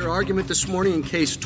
your argument this morning in case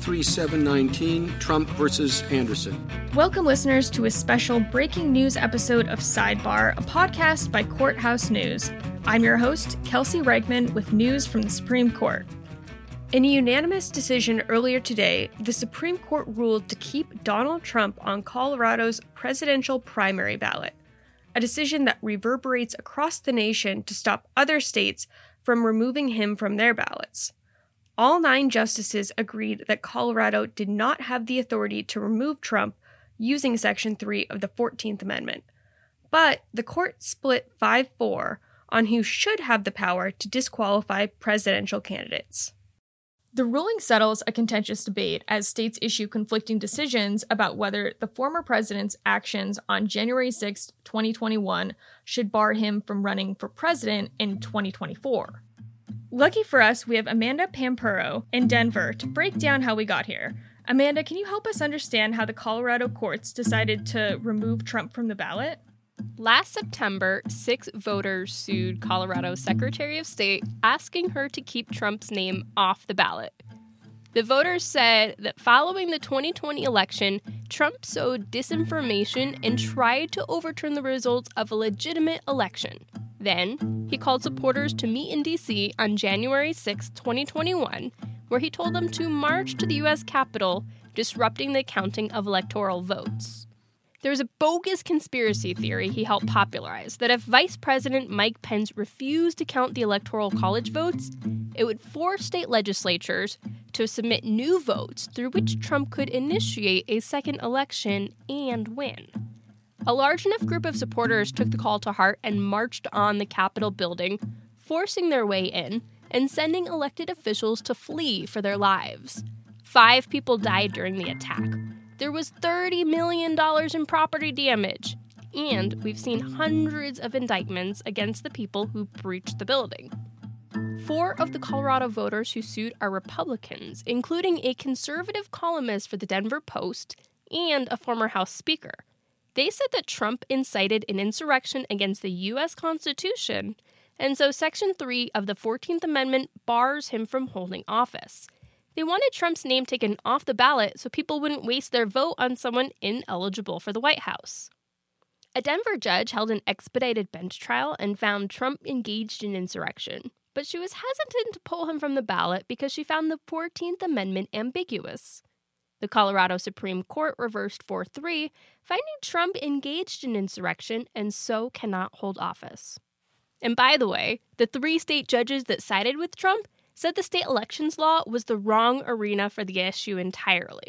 23-719, Trump versus Anderson. Welcome, listeners, to a special breaking news episode of Sidebar, a podcast by Courthouse News. I'm your host, Kelsey Reichman, with news from the Supreme Court. In a unanimous decision earlier today, the Supreme Court ruled to keep Donald Trump on Colorado's presidential primary ballot, a decision that reverberates across the nation to stop other states from removing him from their ballots. All 9 justices agreed that Colorado did not have the authority to remove Trump using Section 3 of the 14th Amendment. But the court split 5-4 on who should have the power to disqualify presidential candidates. The ruling settles a contentious debate as states issue conflicting decisions about whether the former president's actions on January 6, 2021 should bar him from running for president in 2024. Lucky for us, we have Amanda Pampuro in Denver to break down how we got here. Amanda, can you help us understand how the Colorado courts decided to remove Trump from the ballot? Last September, 6 voters sued Colorado's Secretary of State, asking her to keep Trump's name off the ballot. The voters said that following the 2020 election, Trump sowed disinformation and tried to overturn the results of a legitimate election. Then, he called supporters to meet in D.C. on January 6, 2021, where he told them to march to the U.S. Capitol, disrupting the counting of electoral votes. There was a bogus conspiracy theory he helped popularize that if Vice President Mike Pence refused to count the Electoral College votes, it would force state legislatures to submit new votes through which Trump could initiate a second election and win. A large enough group of supporters took the call to heart and marched on the Capitol building, forcing their way in and sending elected officials to flee for their lives. 5 people died during the attack. There was $30 million in property damage, and we've seen hundreds of indictments against the people who breached the building. 4 of the Colorado voters who sued are Republicans, including a conservative columnist for the Denver Post and a former House Speaker. They said that Trump incited an insurrection against the U.S. Constitution, and so Section 3 of the 14th Amendment bars him from holding office. They wanted Trump's name taken off the ballot so people wouldn't waste their vote on someone ineligible for the White House. A Denver judge held an expedited bench trial and found Trump engaged in insurrection, but she was hesitant to pull him from the ballot because she found the 14th Amendment ambiguous. The Colorado Supreme Court reversed 4-3, finding Trump engaged in insurrection and so cannot hold office. And by the way, the 3 state judges that sided with Trump said the state elections law was the wrong arena for the issue entirely.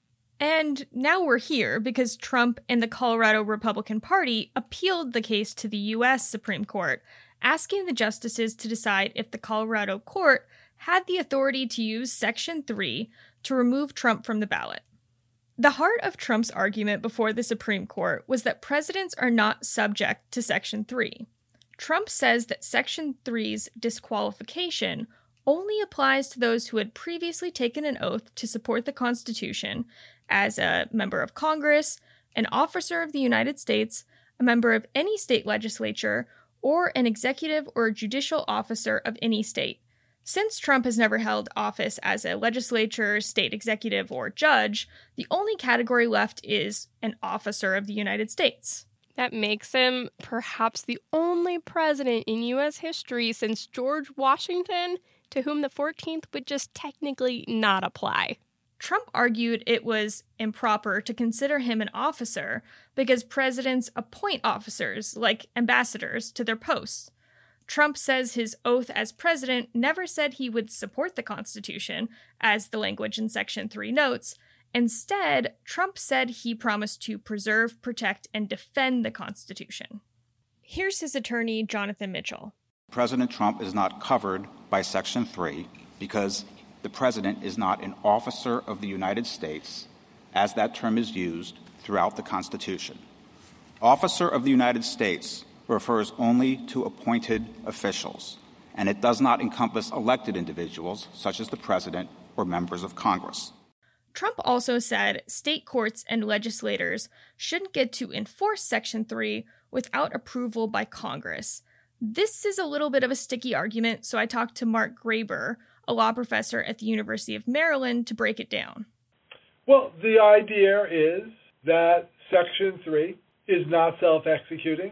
And now we're here because Trump and the Colorado Republican Party appealed the case to the U.S. Supreme Court, asking the justices to decide if the Colorado court had the authority to use Section 3 to remove Trump from the ballot. The heart of Trump's argument before the Supreme Court was that presidents are not subject to Section 3. Trump says that Section 3's disqualification only applies to those who had previously taken an oath to support the Constitution as a member of Congress, an officer of the United States, a member of any state legislature, or an executive or judicial officer of any state. Since Trump has never held office as a legislature, state executive, or judge, the only category left is an officer of the United States. That makes him perhaps the only president in U.S. history since George Washington to whom the 14th would just technically not apply. Trump argued it was improper to consider him an officer because presidents appoint officers, like ambassadors, to their posts. Trump says his oath as president never said he would support the Constitution, as the language in Section 3 notes. Instead, Trump said he promised to preserve, protect, and defend the Constitution. Here's his attorney, Jonathan Mitchell. President Trump is not covered by Section 3 because the president is not an officer of the United States, as that term is used throughout the Constitution. Officer of the United States refers only to appointed officials, and it does not encompass elected individuals, such as the president or members of Congress. Trump also said state courts and legislators shouldn't get to enforce Section 3 without approval by Congress. This is a little bit of a sticky argument, so I talked to Mark Graber, a law professor at the University of Maryland, to break it down. Well, the idea is that Section 3 is not self-executing,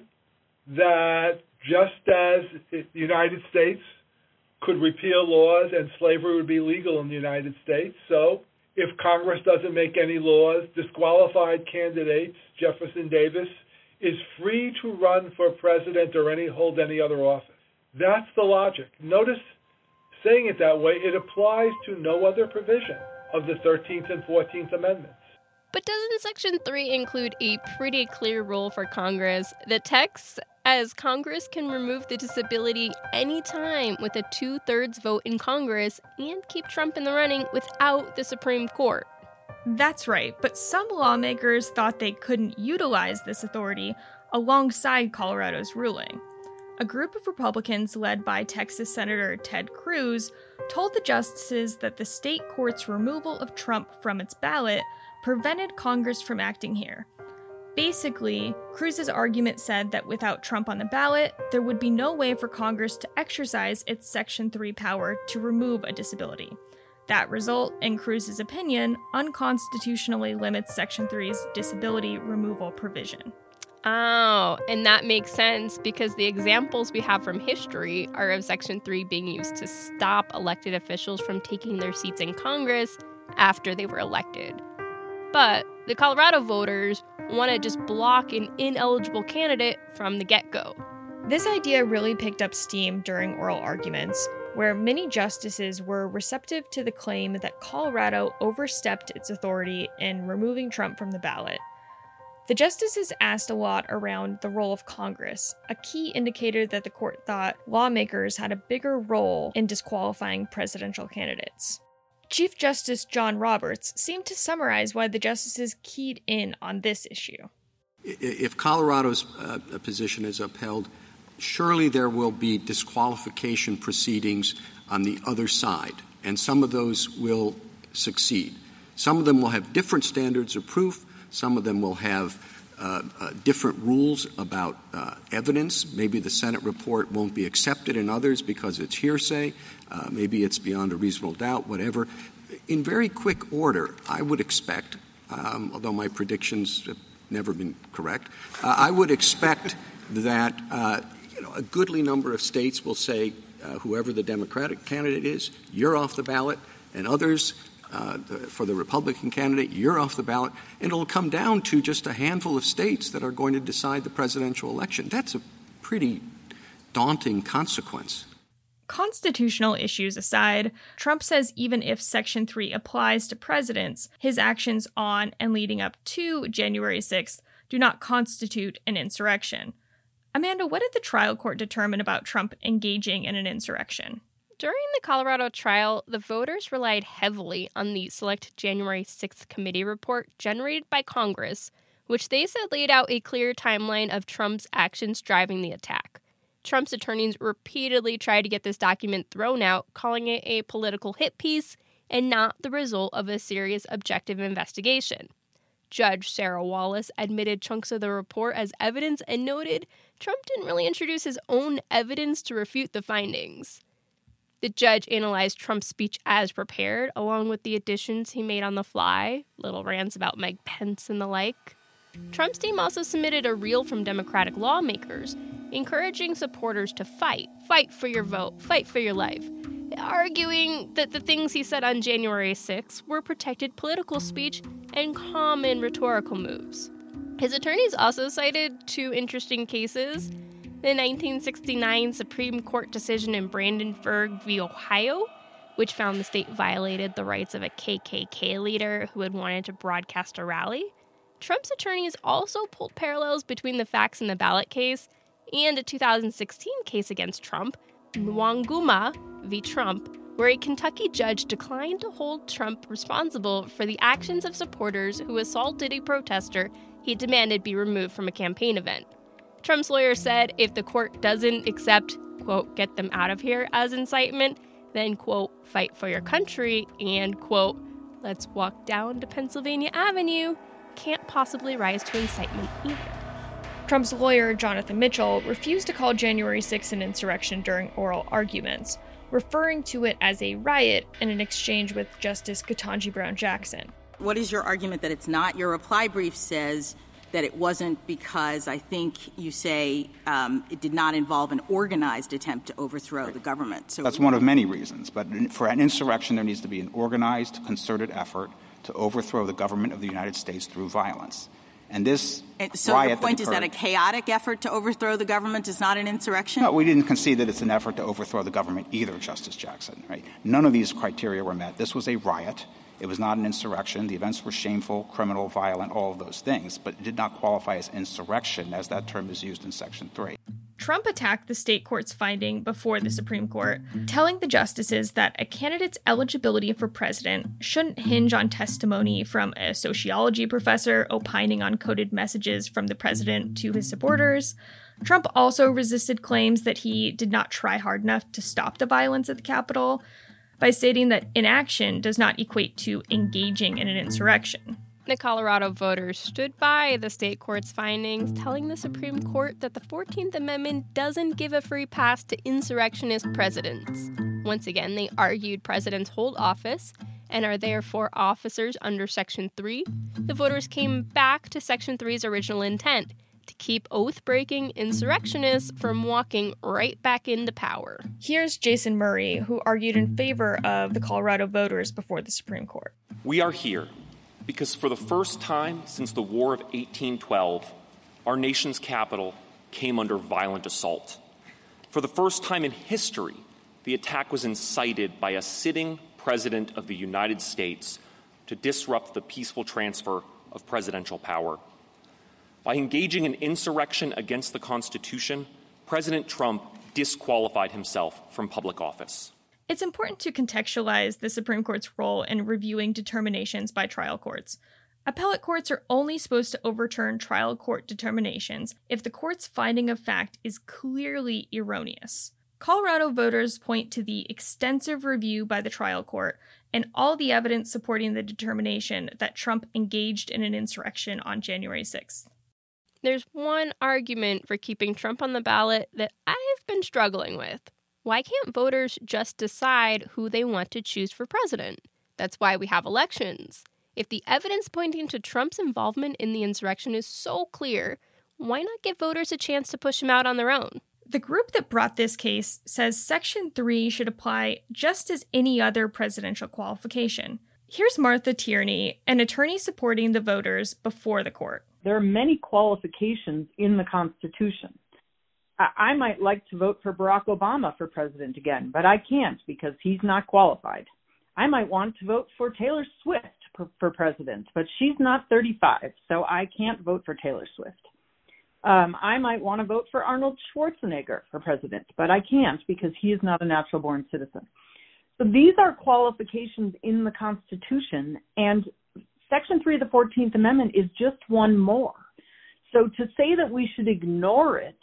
that just as the United States could repeal laws and slavery would be legal in the United States, so if Congress doesn't make any laws, disqualified candidates, Jefferson Davis, is free to run for president or hold any other office. That's the logic. Notice, saying it that way, it applies to no other provision of the 13th and 14th Amendments. But doesn't Section 3 include a pretty clear rule for Congress that texts as Congress can remove the disability anytime with a 2/3 vote in Congress and keep Trump in the running without the Supreme Court? That's right, but some lawmakers thought they couldn't utilize this authority alongside Colorado's ruling. A group of Republicans led by Texas Senator Ted Cruz told the justices that the state court's removal of Trump from its ballot prevented Congress from acting here. Basically, Cruz's argument said that without Trump on the ballot, there would be no way for Congress to exercise its Section 3 power to remove a disability. That result, in Cruz's opinion, unconstitutionally limits Section 3's disability removal provision. Oh, and that makes sense because the examples we have from history are of Section 3 being used to stop elected officials from taking their seats in Congress after they were elected. But the Colorado voters want to just block an ineligible candidate from the get-go. This idea really picked up steam during oral arguments, where many justices were receptive to the claim that Colorado overstepped its authority in removing Trump from the ballot. The justices asked a lot around the role of Congress, a key indicator that the court thought lawmakers had a bigger role in disqualifying presidential candidates. Chief Justice John Roberts seemed to summarize why the justices keyed in on this issue. If Colorado's position is upheld, surely there will be disqualification proceedings on the other side, and some of those will succeed. Some of them will have different standards of proof. Some of them will have different rules about evidence. Maybe the Senate report won't be accepted in others because it's hearsay. Maybe it's beyond a reasonable doubt, whatever. In very quick order, I would expect, although my predictions have never been correct, I would expect that a goodly number of states will say, whoever the Democratic candidate is, you're off the ballot, and others, for the Republican candidate, you're off the ballot, and it'll come down to just a handful of states that are going to decide the presidential election. That's a pretty daunting consequence. Constitutional issues aside, Trump says even if Section 3 applies to presidents, his actions on and leading up to January 6th do not constitute an insurrection. Amanda, what did the trial court determine about Trump engaging in an insurrection? During the Colorado trial, the voters relied heavily on the Select January 6th committee report generated by Congress, which they said laid out a clear timeline of Trump's actions driving the attack. Trump's attorneys repeatedly tried to get this document thrown out, calling it a political hit piece and not the result of a serious objective investigation. Judge Sarah Wallace admitted chunks of the report as evidence and noted Trump didn't really introduce his own evidence to refute the findings. The judge analyzed Trump's speech as prepared, along with the additions he made on the fly, little rants about Mike Pence and the like. Trump's team also submitted a reel from Democratic lawmakers, encouraging supporters to fight for your vote, fight for your life, arguing that the things he said on January 6th were protected political speech and common rhetorical moves. His attorneys also cited two interesting cases: the 1969 Supreme Court decision in Brandenburg v. Ohio, which found the state violated the rights of a KKK leader who had wanted to broadcast a rally. Trump's attorneys also pulled parallels between the facts in the ballot case and a 2016 case against Trump, Nwanguma v. Trump, where a Kentucky judge declined to hold Trump responsible for the actions of supporters who assaulted a protester he demanded be removed from a campaign event. Trump's lawyer said if the court doesn't accept, quote, get them out of here as incitement, then, quote, fight for your country and, quote, let's walk down to Pennsylvania Avenue, can't possibly rise to incitement either. Trump's lawyer, Jonathan Mitchell, refused to call January 6th an insurrection during oral arguments, referring to it as a riot in an exchange with Justice Ketanji Brown Jackson. What is your argument that it's not? Your reply brief says that it wasn't because I think you say it did not involve an organized attempt to overthrow the government. So that's one of many reasons. But for an insurrection, there needs to be an organized, concerted effort to overthrow the government of the United States through violence. And this so riot your point is that a chaotic effort to overthrow the government is not an insurrection? No, we didn't concede that it's an effort to overthrow the government either, Justice Jackson. Right? None of these criteria were met. This was a riot. It was not an insurrection. The events were shameful, criminal, violent, all of those things, but it did not qualify as insurrection, as that term is used in Section 3. Trump attacked the state court's finding before the Supreme Court, telling the justices that a candidate's eligibility for president shouldn't hinge on testimony from a sociology professor opining on coded messages from the president to his supporters. Trump also resisted claims that he did not try hard enough to stop the violence at the Capitol, by stating that inaction does not equate to engaging in an insurrection. The Colorado voters stood by the state court's findings, telling the Supreme Court that the 14th Amendment doesn't give a free pass to insurrectionist presidents. Once again, they argued presidents hold office and are therefore officers under Section 3. The voters came back to Section 3's original intent, to keep oath-breaking insurrectionists from walking right back into power. Here's Jason Murray, who argued in favor of the Colorado voters before the Supreme Court. We are here because for the first time since the War of 1812, our nation's capital came under violent assault. For the first time in history, the attack was incited by a sitting president of the United States to disrupt the peaceful transfer of presidential power. By engaging in insurrection against the Constitution, President Trump disqualified himself from public office. It's important to contextualize the Supreme Court's role in reviewing determinations by trial courts. Appellate courts are only supposed to overturn trial court determinations if the court's finding of fact is clearly erroneous. Colorado voters point to the extensive review by the trial court and all the evidence supporting the determination that Trump engaged in an insurrection on January 6th. There's one argument for keeping Trump on the ballot that I've been struggling with. Why can't voters just decide who they want to choose for president? That's why we have elections. If the evidence pointing to Trump's involvement in the insurrection is so clear, why not give voters a chance to push him out on their own? The group that brought this case says Section 3 should apply just as any other presidential qualification. Here's Martha Tierney, an attorney supporting the voters before the court. There are many qualifications in the Constitution. I might like to vote for Barack Obama for president again, but I can't because he's not qualified. I might want to vote for Taylor Swift for president, but she's not 35, so I can't vote for Taylor Swift. I might want to vote for Arnold Schwarzenegger for president, but I can't because he is not a natural-born citizen. So these are qualifications in the Constitution, and Section 3 of the 14th Amendment is just one more. So to say that we should ignore it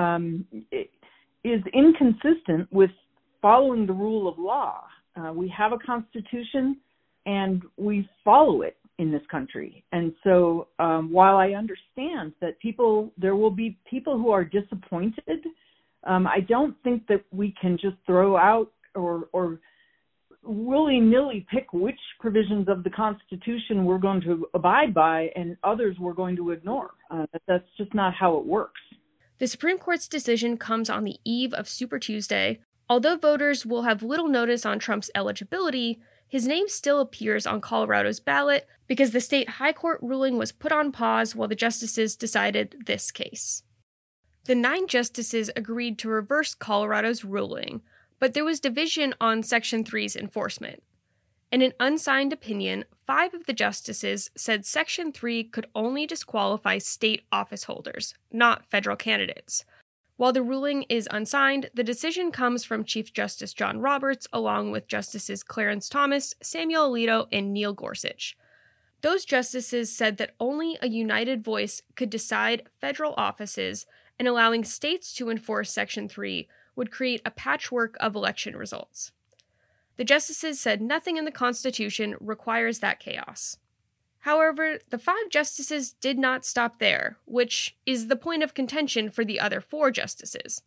is inconsistent with following the rule of law. We have a Constitution, and we follow it in this country. And so while I understand that there will be people who are disappointed, I don't think that we can just throw out or willy-nilly pick which provisions of the Constitution we're going to abide by and others we're going to ignore. That's just not how it works. The Supreme Court's decision comes on the eve of Super Tuesday. Although voters will have little notice on Trump's eligibility, his name still appears on Colorado's ballot because the state high court ruling was put on pause while the justices decided this case. The 9 justices agreed to reverse Colorado's ruling, but there was division on Section 3's enforcement. In an unsigned opinion, 5 of the justices said Section 3 could only disqualify state office holders, not federal candidates. While the ruling is unsigned, the decision comes from Chief Justice John Roberts, along with Justices Clarence Thomas, Samuel Alito, and Neil Gorsuch. Those justices said that only a united voice could decide federal offices, and allowing states to enforce Section 3 would create a patchwork of election results. The justices said nothing in the Constitution requires that chaos. However, the 5 justices did not stop there, which is the point of contention for the other 4 justices.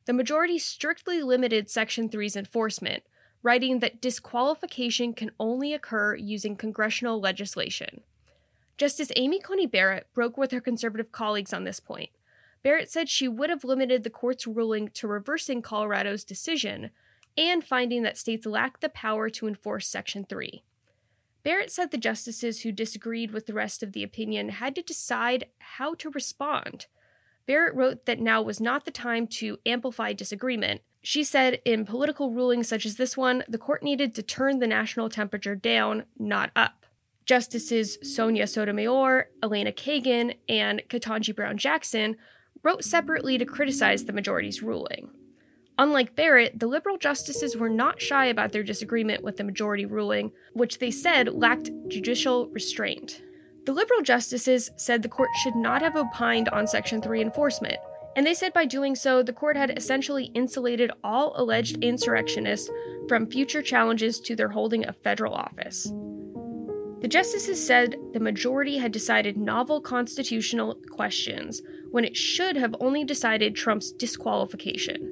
the majority strictly limited Section 3's enforcement, writing that disqualification can only occur using congressional legislation. Justice Amy Coney Barrett broke with her conservative colleagues on this point. Barrett said she would have limited the court's ruling to reversing Colorado's decision and finding that states lacked the power to enforce Section 3. Barrett said the justices who disagreed with the rest of the opinion had to decide how to respond. Barrett wrote that now was not the time to amplify disagreement. She said in political rulings such as this one, the court needed to turn the national temperature down, not up. Justices Sonia Sotomayor, Elena Kagan, and Ketanji Brown Jackson wrote separately to criticize the majority's ruling. Unlike Barrett, the liberal justices were not shy about their disagreement with the majority ruling, which they said lacked judicial restraint. The liberal justices said the court should not have opined on Section 3 enforcement, and they said by doing so, the court had essentially insulated all alleged insurrectionists from future challenges to their holding of federal office. The justices said the majority had decided novel constitutional questions when it should have only decided Trump's disqualification.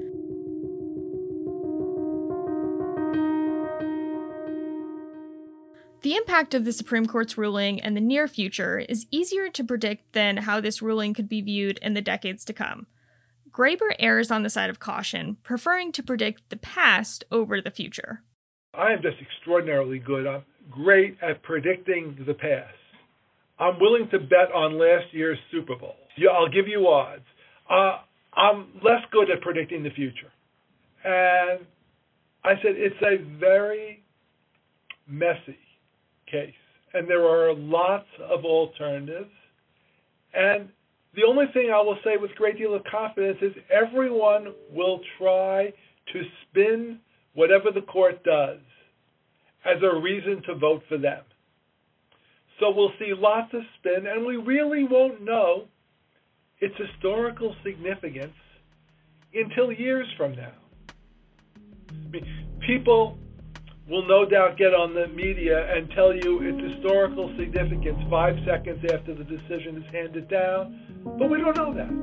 The impact of the Supreme Court's ruling in the near future is easier to predict than how this ruling could be viewed in the decades to come. Graber errs on the side of caution, preferring to predict the past over the future. I am just extraordinarily good. I'm great at predicting the past. I'm willing to bet on last year's Super Bowl. I'll give you odds. I'm less good at predicting the future. And I said it's a very messy case, and there are lots of alternatives. And the only thing I will say with a great deal of confidence is everyone will try to spin whatever the court does as a reason to vote for them. So we'll see lots of spin, and we really won't know its historical significance until years from now. I mean, people will no doubt get on the media and tell you its historical significance 5 seconds after the decision is handed down, but we don't know that.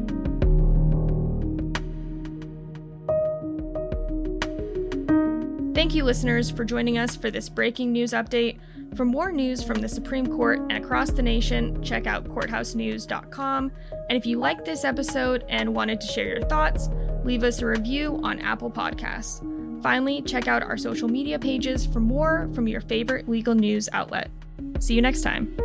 Thank you, listeners, for joining us for this breaking news update. For more news from the Supreme Court and across the nation, check out courthousenews.com. And if you liked this episode and wanted to share your thoughts, leave us a review on Apple Podcasts. Finally, check out our social media pages for more from your favorite legal news outlet. See you next time.